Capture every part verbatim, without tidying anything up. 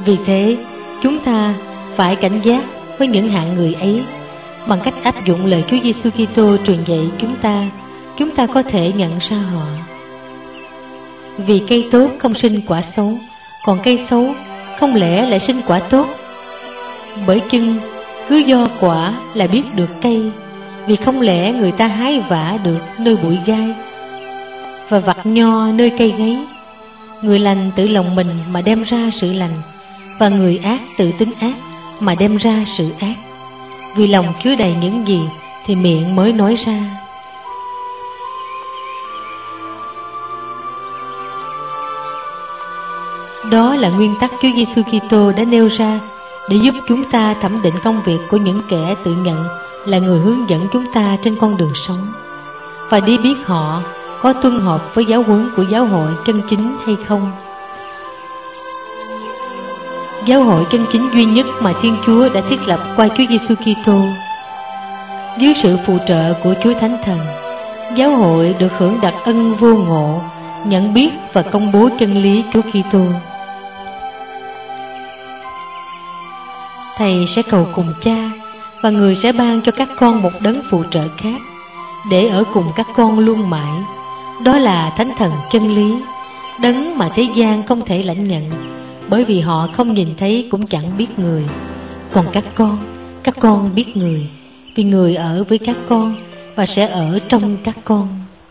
Vì thế, chúng ta phải cảnh giác với những hạng người ấy. Bằng cách áp dụng lời Chúa Giêsu Kitô truyền dạy chúng ta, chúng ta có thể nhận ra họ. Vì cây tốt không sinh quả xấu, còn cây xấu không lẽ lại sinh quả tốt? Bởi chưng cứ do quả là biết được cây, vì không lẽ người ta hái vả được nơi bụi gai, và vặt nho nơi cây gáy. Người lành tự lòng mình mà đem ra sự lành, và người ác tự tính ác mà đem ra sự ác. Vì lòng chứa đầy những gì thì miệng mới nói ra. Đó là nguyên tắc Chúa Giêsu Kitô đã nêu ra để giúp chúng ta thẩm định công việc của những kẻ tự nhận là người hướng dẫn chúng ta trên con đường sống, và đi biết họ có tuân hợp với giáo huấn của giáo hội chân chính hay không. Giáo hội chân chính duy nhất mà Thiên Chúa đã thiết lập qua Chúa Giêsu Kitô. Dưới sự phù trợ của Chúa Thánh Thần, giáo hội được hưởng đặc ân vô ngộ, nhận biết và công bố chân lý Chúa Kitô. Thầy sẽ cầu cùng Cha, và Người sẽ ban cho các con một đấng phụ trợ khác, để ở cùng các con luôn mãi. Đó là Thánh Thần chân lý, đấng mà thế gian không thể lãnh nhận, bởi vì họ không nhìn thấy cũng chẳng biết Người. Còn các con, các con biết Người, vì Người ở với các con và sẽ ở trong các con.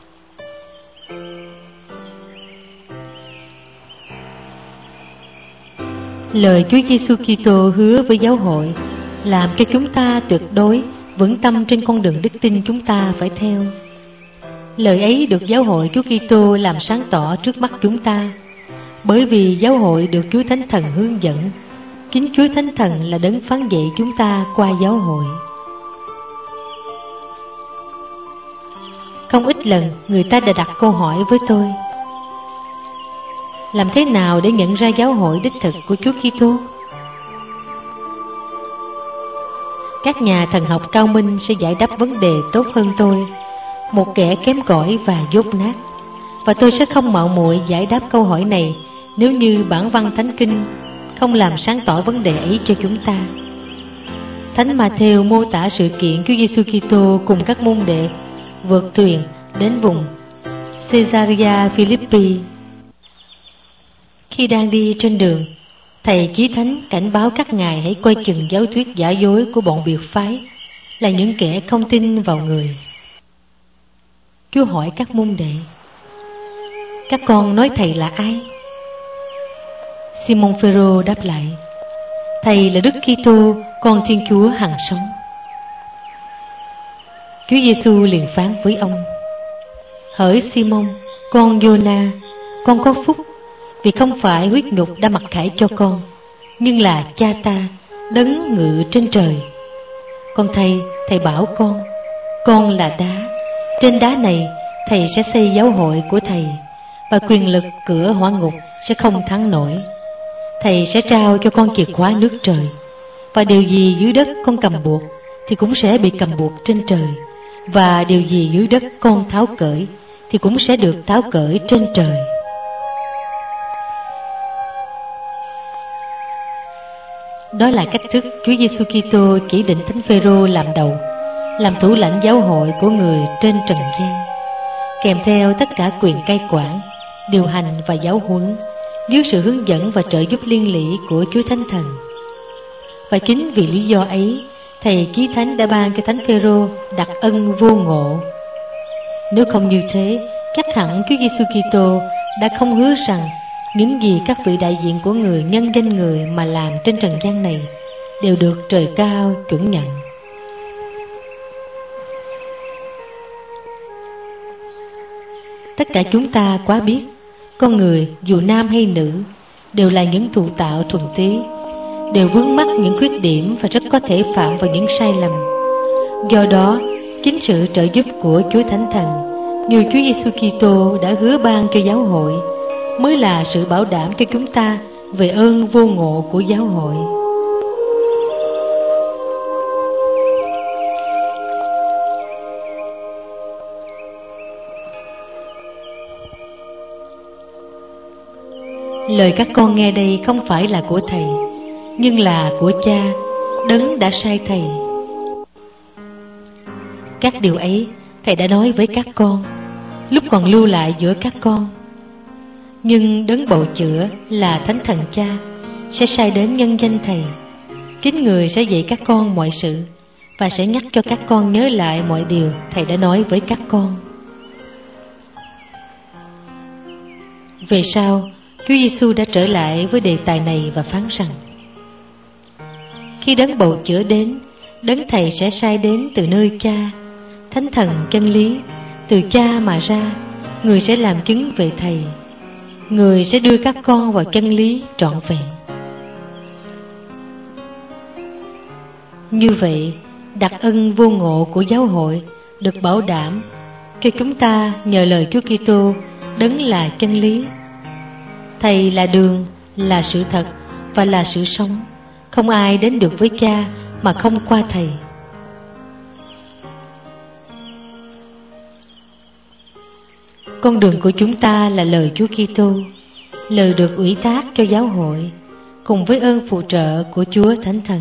Lời Chúa Giêsu Kitô hứa với giáo hội làm cho chúng ta tuyệt đối vững tâm trên con đường đức tin chúng ta phải theo. Lời ấy được giáo hội Chúa Kitô làm sáng tỏ trước mắt chúng ta, bởi vì giáo hội được Chúa Thánh Thần hướng dẫn. Chính Chúa Thánh Thần là đấng phán dạy chúng ta qua giáo hội. Không ít lần người ta đã đặt câu hỏi với tôi: làm thế nào để nhận ra giáo hội đích thực của Chúa Kitô? Các nhà thần học cao minh sẽ giải đáp vấn đề tốt hơn tôi, một kẻ kém cỏi và dốt nát. Và tôi sẽ không mạo muội giải đáp câu hỏi này nếu như bản văn Thánh Kinh không làm sáng tỏ vấn đề ấy cho chúng ta. Thánh Ma-thêu mô tả sự kiện Chúa Giêsu Kitô cùng các môn đệ vượt thuyền đến vùng Caesarea Philippi. Khi đang đi trên đường, thầy Chí Thánh cảnh báo các ngài hãy coi chừng giáo thuyết giả dối của bọn biệt phái, là những kẻ không tin vào Người. Chúa hỏi các môn đệ: các con nói thầy là ai? Simon Phêrô đáp lại: thầy là Đức Kitô, con Thiên Chúa hằng sống. Chúa Giêsu liền phán với ông: hỡi Simon, con Giô-na, con có phúc, vì không phải huyết nhục đã mặc khải cho con, nhưng là Cha ta đấng ngự trên trời. Con thầy, thầy bảo con, con là đá, trên đá này thầy sẽ xây giáo hội của thầy, và quyền lực cửa hỏa ngục sẽ không thắng nổi. Thầy sẽ trao cho con chìa khóa nước trời, và điều gì dưới đất con cầm buộc thì cũng sẽ bị cầm buộc trên trời, và điều gì dưới đất con tháo cởi thì cũng sẽ được tháo cởi trên trời. Đó là cách thức Chúa Giêsu Kitô chỉ định Thánh Phêrô làm đầu, làm thủ lãnh giáo hội của người trên trần gian, kèm theo tất cả quyền cai quản, điều hành và giáo huấn, dưới sự hướng dẫn và trợ giúp liên lỉ của Chúa Thánh Thần. Và chính vì lý do ấy, thầy Chí Thánh đã ban cho Thánh Phêrô đặc ân vô ngộ. Nếu không như thế, chắc hẳn Chúa Giêsu Kitô đã không hứa rằng những gì các vị đại diện của người nhân danh người mà làm trên trần gian này đều được trời cao chuẩn nhận. Tất cả chúng ta quá biết, con người dù nam hay nữ đều là những thụ tạo thuần túy, đều vướng mắc những khuyết điểm và rất có thể phạm vào những sai lầm. Do đó, chính sự trợ giúp của Chúa Thánh Thần, như Chúa Giêsu Kitô đã hứa ban cho giáo hội, mới là sự bảo đảm cho chúng ta về ơn vô ngộ của giáo hội. Lời các con nghe đây không phải là của Thầy, nhưng là của Cha, Đấng đã sai Thầy. Các điều ấy Thầy đã nói với các con lúc còn lưu lại giữa các con. Nhưng Đấng bầu chữa là Thánh Thần Cha sẽ sai đến nhân danh Thầy. Chính Người sẽ dạy các con mọi sự và sẽ nhắc cho các con nhớ lại mọi điều Thầy đã nói với các con. Về sau, Chúa Giêsu đã trở lại với đề tài này và phán rằng: khi Đấng bầu chữa đến, Đấng Thầy sẽ sai đến từ nơi Cha, Thánh Thần chân lý, từ Cha mà ra. Người sẽ làm chứng về Thầy. Người sẽ đưa các con vào chân lý trọn vẹn. Như vậy, đặc ân vô ngộ của giáo hội được bảo đảm cho chúng ta nhờ lời Chúa Kitô, Đấng là chân lý. Thầy là đường, là sự thật và là sự sống. Không ai đến được với Cha mà không qua Thầy. Con đường của chúng ta là lời Chúa Kitô, lời được ủy thác cho giáo hội, cùng với ơn phù trợ của Chúa Thánh Thần.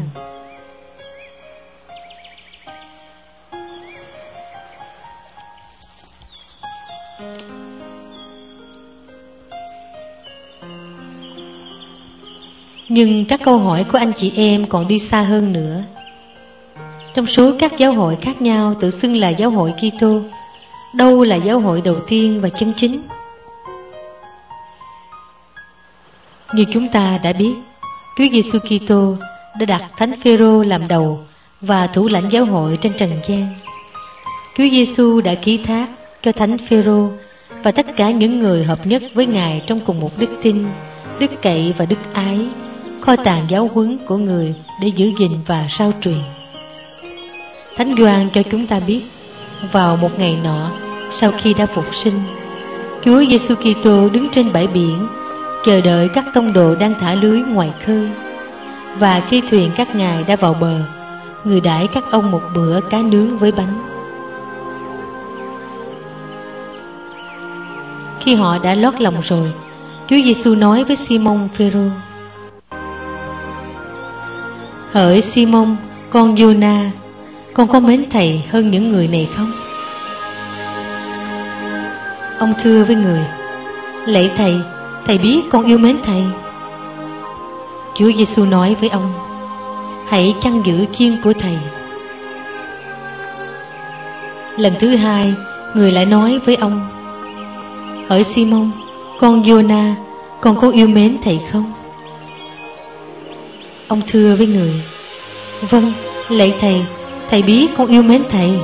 Nhưng các câu hỏi của anh chị em còn đi xa hơn nữa. Trong số các giáo hội khác nhau tự xưng là giáo hội Kitô, đâu là giáo hội đầu tiên và chân chính? Như chúng ta đã biết, Chúa Giêsu Kitô đã đặt Thánh Phêrô làm đầu và thủ lãnh giáo hội trên trần gian. Chúa Giêsu đã ký thác cho Thánh Phêrô và tất cả những người hợp nhất với Ngài trong cùng một đức tin, đức cậy và đức ái, kho tàng giáo huấn của người để giữ gìn và rao truyền. Thánh Gioan cho chúng ta biết, vào một ngày nọ, sau khi đã phục sinh, Chúa Giêsu Kitô đứng trên bãi biển, chờ đợi các tông đồ đang thả lưới ngoài khơi. Và khi thuyền các ngài đã vào bờ, người đãi các ông một bữa cá nướng với bánh. Khi họ đã lót lòng rồi, Chúa Giêsu nói với Simon Phêrô: hỡi Simon, con Giô-na, con có mến Thầy hơn những người này không? Ông thưa với người: lạy Thầy, Thầy biết con yêu mến Thầy. Chúa Giêsu nói với ông: hãy chăn giữ chiên của Thầy. Lần thứ hai, người lại nói với ông: hỡi Simon, con Giô-na, con có yêu mến Thầy không? Ông thưa với người: vâng, lạy Thầy, Thầy biết con yêu mến Thầy.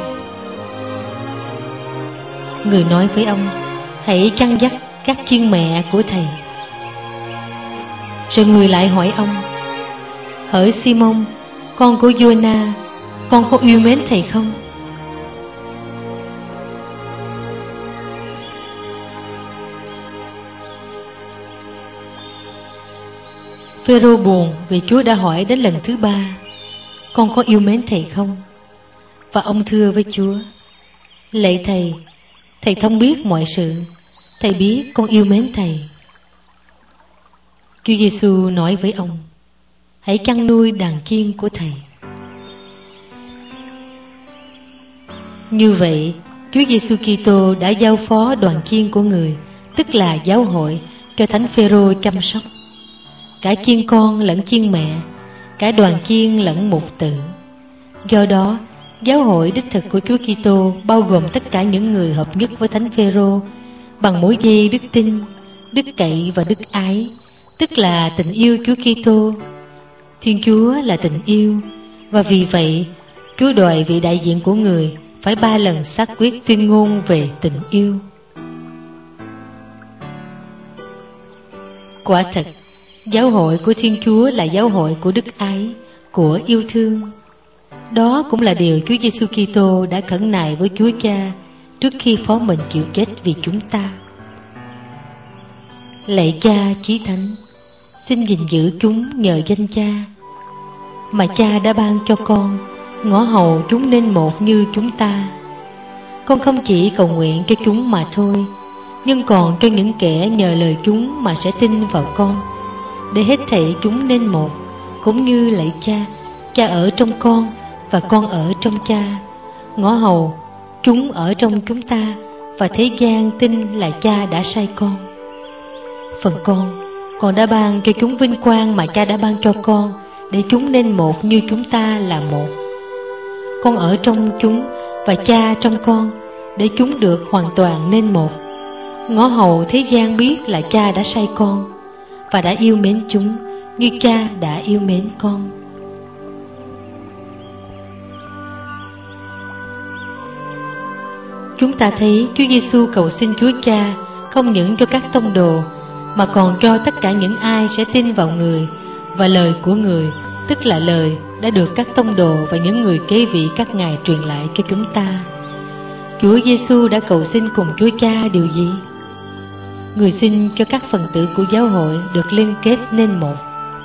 Người nói với ông: hãy chăn dắt các chiên mẹ của Thầy. Rồi người lại hỏi ông: hỡi Simon, con của Giô-na, con có yêu mến Thầy không? Phêrô buồn vì Chúa đã hỏi đến lần thứ ba: con có yêu mến Thầy không? Và ông thưa với Chúa: lạy Thầy, Thầy thông biết mọi sự, Thầy biết con yêu mến Thầy. Chúa Giêsu nói với ông: hãy chăn nuôi đàn chiên của Thầy. Như vậy, Chúa Giêsu Kitô đã giao phó đoàn chiên của người, tức là giáo hội, cho Thánh Phêrô chăm sóc, cả chiên con lẫn chiên mẹ, cả đoàn chiên lẫn mục tử. Do đó, giáo hội đích thực của Chúa Kitô bao gồm tất cả những người hợp nhất với Thánh Phêrô bằng mối dây đức tin, đức cậy và đức ái, tức là tình yêu Chúa Kitô. Thiên Chúa là tình yêu, và vì vậy Chúa đòi vị đại diện của người phải ba lần xác quyết tuyên ngôn về tình yêu. Quả thật, giáo hội của Thiên Chúa là giáo hội của đức ái, của yêu thương. Đó cũng là điều Chúa Giêsu Kitô đã khẩn nài với Chúa Cha trước khi phó mình chịu chết vì chúng ta. Lạy Cha Chí Thánh, xin gìn giữ chúng nhờ danh Cha, mà Cha đã ban cho con, ngõ hầu chúng nên một như chúng ta. Con không chỉ cầu nguyện cho chúng mà thôi, nhưng còn cho những kẻ nhờ lời chúng mà sẽ tin vào con, để hết thảy chúng nên một, cũng như lạy Cha, Cha ở trong con và con ở trong Cha. Ngõ hầu chúng ở trong chúng ta, và thế gian tin là Cha đã sai con. Phần con, con đã ban cho chúng vinh quang mà Cha đã ban cho con, để chúng nên một như chúng ta là một. Con ở trong chúng và Cha trong con, để chúng được hoàn toàn nên một. Ngõ hầu thế gian biết là Cha đã sai con và đã yêu mến chúng như Cha đã yêu mến con. Chúng ta thấy Chúa Giêsu cầu xin Chúa Cha không những cho các tông đồ, mà còn cho tất cả những ai sẽ tin vào Người và lời của Người, tức là lời đã được các tông đồ và những người kế vị các ngài truyền lại cho chúng ta. Chúa Giêsu đã cầu xin cùng Chúa Cha điều gì? Người xin cho các phần tử của giáo hội được liên kết nên một.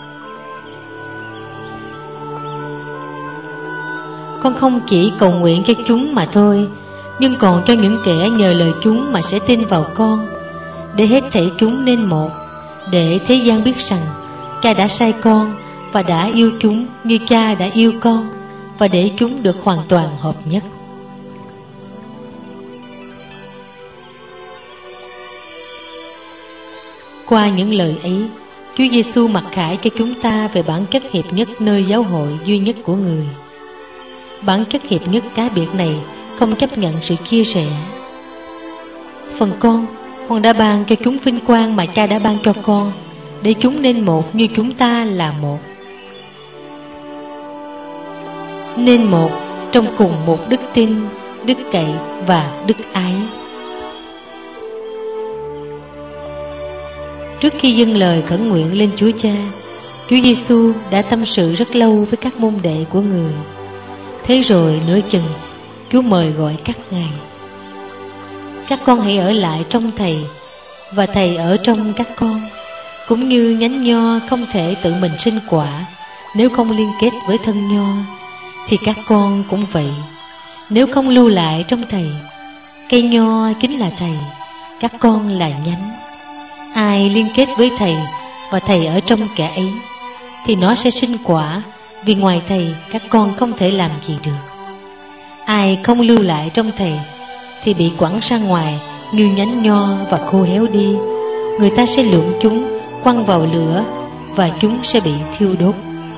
Con không chỉ cầu nguyện cho chúng mà thôi, nhưng còn cho những kẻ nhờ lời chúng mà sẽ tin vào con, để hết thảy chúng nên một, để thế gian biết rằng Cha đã sai con và đã yêu chúng như Cha đã yêu con, và để chúng được hoàn toàn hợp nhất. Qua những lời ấy, Chúa Giêsu mặc khải cho chúng ta về bản chất hiệp nhất nơi giáo hội duy nhất của Người. Bản chất hiệp nhất cá biệt này không chấp nhận sự chia sẻ. Phần con, con đã ban cho chúng vinh quang mà Cha đã ban cho con, để chúng nên một như chúng ta là một. Nên một trong cùng một đức tin, đức cậy và đức ái. Trước khi dâng lời khẩn nguyện lên Chúa Cha, Chúa Giêsu đã tâm sự rất lâu với các môn đệ của Người. Thế rồi nửa chừng, Chúa mời gọi các ngài: các con hãy ở lại trong Thầy, và Thầy ở trong các con. Cũng như nhánh nho không thể tự mình sinh quả nếu không liên kết với thân nho, thì các con cũng vậy. Nếu không lưu lại trong Thầy, cây nho chính là Thầy, các con là nhánh. Ai liên kết với Thầy và Thầy ở trong kẻ ấy, thì nó sẽ sinh quả, vì ngoài Thầy các con không thể làm gì được. Ai không lưu lại trong Thầy thì bị quẳng ra ngoài như nhánh nho và khô héo đi. Người ta sẽ lượm chúng, quăng vào lửa, và chúng sẽ bị thiêu đốt.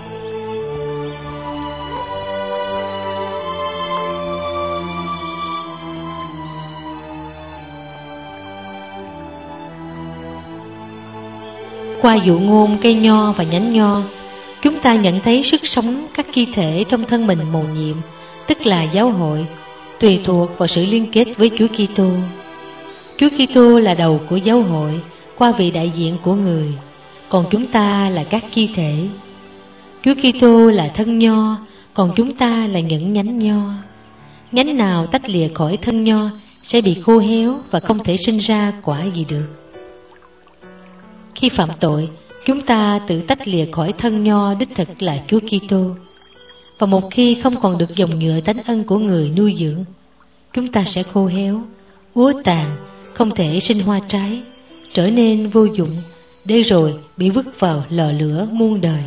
Qua dụ ngôn cây nho và nhánh nho, chúng ta nhận thấy sức sống các chi thể trong thân mình mầu nhiệm, tức là giáo hội, tùy thuộc vào sự liên kết với Chúa Kitô. Chúa Kitô là đầu của giáo hội qua vị đại diện của Người, còn chúng ta là các chi thể. Chúa Kitô là thân nho, còn chúng ta là những nhánh nho. Nhánh nào tách lìa khỏi thân nho sẽ bị khô héo và không thể sinh ra quả gì được. Khi phạm tội, chúng ta tự tách lìa khỏi thân nho đích thực là Chúa Kitô. Và một khi không còn được dòng nhựa thánh ân của Người nuôi dưỡng, chúng ta sẽ khô héo, úa tàn, không thể sinh hoa trái, trở nên vô dụng, để rồi bị vứt vào lò lửa muôn đời.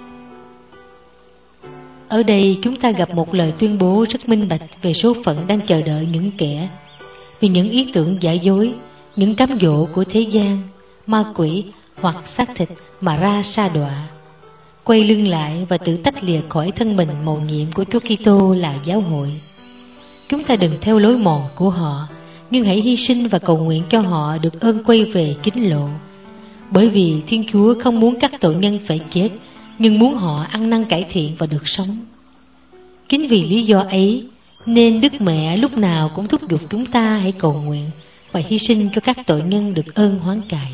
Ở đây chúng ta gặp một lời tuyên bố rất minh bạch về số phận đang chờ đợi những kẻ vì những ý tưởng giả dối, những cám dỗ của thế gian, ma quỷ hoặc xác thịt mà ra sa đọa, quay lưng lại và tự tách lìa khỏi thân mình mầu nhiệm của Chúa Kitô là giáo hội. Chúng ta đừng theo lối mòn của họ, nhưng hãy hy sinh và cầu nguyện cho họ được ơn quay về kính lộ. Bởi vì Thiên Chúa không muốn các tội nhân phải chết, nhưng muốn họ ăn năn cải thiện và được sống. Chính vì lý do ấy nên Đức Mẹ lúc nào cũng thúc giục chúng ta hãy cầu nguyện và hy sinh cho các tội nhân được ơn hoán cải.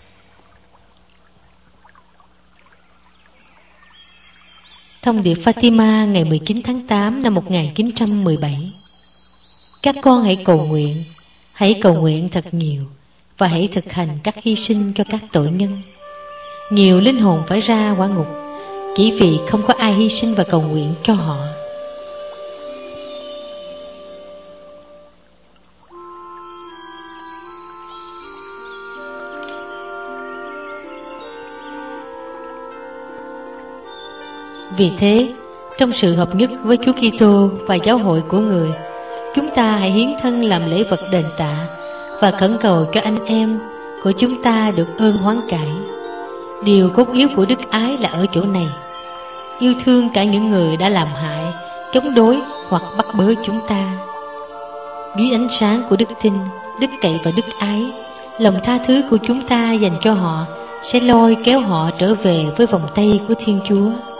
Thông điệp Fatima ngày mười chín tháng tám năm một nghìn chín trăm mười bảy. Các con hãy cầu nguyện, hãy cầu nguyện thật nhiều, và hãy thực hành các hy sinh cho các tội nhân. Nhiều linh hồn phải ra quả ngục chỉ vì không có ai hy sinh và cầu nguyện cho họ. Vì thế, trong sự hợp nhất với Chúa Kitô và giáo hội của Người, chúng ta hãy hiến thân làm lễ vật đền tạ và khẩn cầu cho anh em của chúng ta được ơn hoán cải. Điều cốt yếu của đức ái là ở chỗ này: yêu thương cả những người đã làm hại, chống đối hoặc bắt bớ chúng ta. Dưới ánh sáng của đức tin, đức cậy và đức ái, lòng tha thứ của chúng ta dành cho họ sẽ lôi kéo họ trở về với vòng tay của Thiên Chúa.